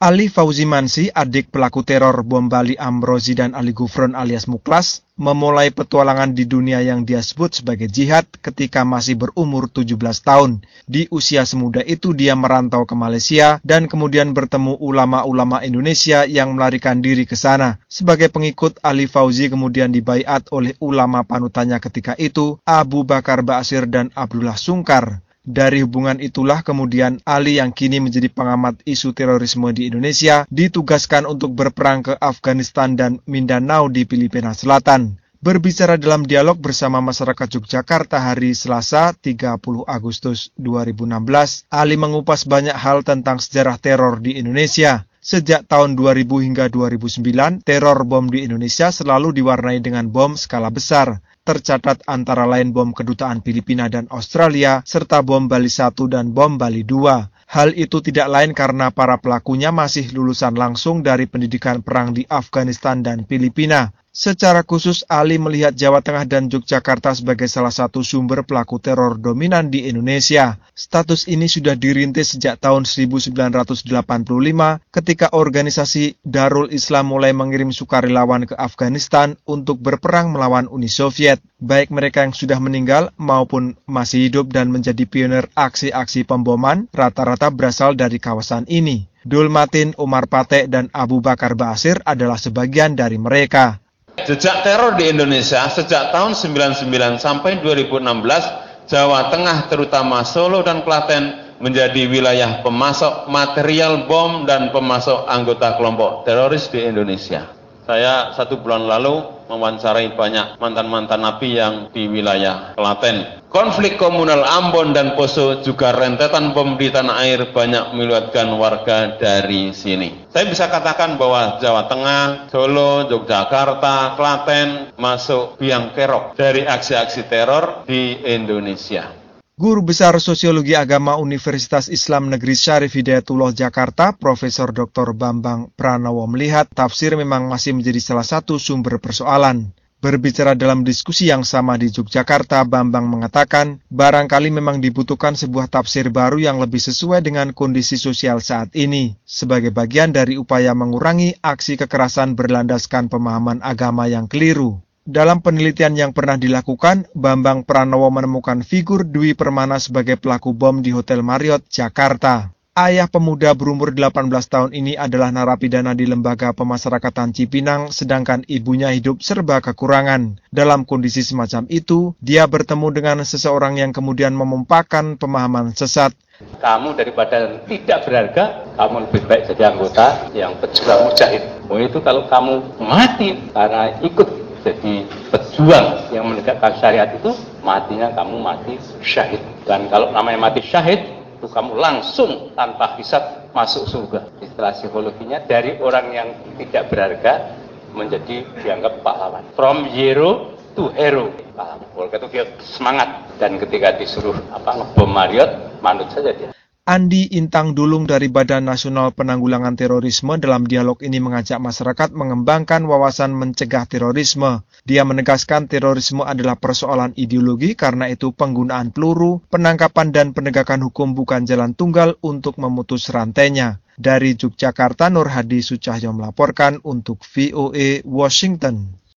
Ali Fauzi Mansi, adik pelaku teror bom Bali Amrozi dan Ali Gufron alias Muklas, memulai petualangan di dunia yang dia sebut sebagai jihad ketika masih berumur 17 tahun. Di usia semuda itu dia merantau ke Malaysia dan kemudian bertemu ulama-ulama Indonesia yang melarikan diri ke sana. Sebagai pengikut, Ali Fauzi kemudian dibaiat oleh ulama panutannya ketika itu, Abu Bakar Ba'asyir dan Abdullah Sungkar. Dari hubungan itulah kemudian Ali yang kini menjadi pengamat isu terorisme di Indonesia ditugaskan untuk berperang ke Afghanistan dan Mindanao di Filipina Selatan. Berbicara dalam dialog bersama masyarakat Yogyakarta hari Selasa 30 Agustus 2016, Ali mengupas banyak hal tentang sejarah teror di Indonesia. Sejak tahun 2000 hingga 2009, teror bom di Indonesia selalu diwarnai dengan bom skala besar. Tercatat antara lain bom kedutaan Filipina dan Australia, serta bom Bali 1 dan bom Bali 2. Hal itu tidak lain karena para pelakunya masih lulusan langsung dari pendidikan perang di Afghanistan dan Filipina. Secara khusus, Ali melihat Jawa Tengah dan Yogyakarta sebagai salah satu sumber pelaku teror dominan di Indonesia. Status ini sudah dirintis sejak tahun 1985 ketika organisasi Darul Islam mulai mengirim sukarelawan ke Afghanistan untuk berperang melawan Uni Soviet. Baik mereka yang sudah meninggal maupun masih hidup dan menjadi pionir aksi-aksi pemboman rata-rata berasal dari kawasan ini. Dul Matin, Umar Patek, dan Abu Bakar Ba'asyir adalah sebagian dari mereka. Jejak teror di Indonesia sejak tahun 99 sampai 2016, Jawa Tengah terutama Solo dan Klaten menjadi wilayah pemasok material bom dan pemasok anggota kelompok teroris di Indonesia. Saya 1 bulan lalu mewawancarai banyak mantan-mantan napi yang di wilayah Klaten. Konflik komunal Ambon dan Poso juga rentetan bom di tanah air banyak melibatkan warga dari sini. Saya bisa katakan bahwa Jawa Tengah, Solo, Yogyakarta, Klaten masuk biang kerok dari aksi-aksi teror di Indonesia. Guru Besar Sosiologi Agama Universitas Islam Negeri Syarif Hidayatullah Jakarta, Profesor Dr. Bambang Pranowo melihat tafsir memang masih menjadi salah satu sumber persoalan. Berbicara dalam diskusi yang sama di Yogyakarta, Bambang mengatakan barangkali memang dibutuhkan sebuah tafsir baru yang lebih sesuai dengan kondisi sosial saat ini, sebagai bagian dari upaya mengurangi aksi kekerasan berlandaskan pemahaman agama yang keliru. Dalam penelitian yang pernah dilakukan, Bambang Pranowo menemukan figur Dwi Permana sebagai pelaku bom di Hotel Marriott, Jakarta. Ayah pemuda berumur 18 tahun ini adalah narapidana di Lembaga Pemasyarakatan Cipinang, sedangkan ibunya hidup serba kekurangan. Dalam kondisi semacam itu, dia bertemu dengan seseorang yang kemudian memumpahkan pemahaman sesat. Kamu daripada tidak berharga, kamu lebih baik jadi anggota yang pejuang mujahid. Itu kalau kamu mati karena ikut jadi pejuang yang menegakkan syariat itu, matinya kamu mati syahid. Dan kalau namanya mati syahid, itu kamu langsung tanpa hisab masuk surga. Istilah psikologinya dari orang yang tidak berharga menjadi dianggap pahlawan. From zero to hero. Oleh itu dia semangat, dan ketika disuruh ngebom Marriott, manut saja dia. Andi Intang Dulung dari Badan Nasional Penanggulangan Terorisme dalam dialog ini mengajak masyarakat mengembangkan wawasan mencegah terorisme. Dia menegaskan terorisme adalah persoalan ideologi, karena itu penggunaan peluru, penangkapan dan penegakan hukum bukan jalan tunggal untuk memutus rantainya. Dari Yogyakarta, Nur Hadi Sucahyo melaporkan untuk VOA Washington.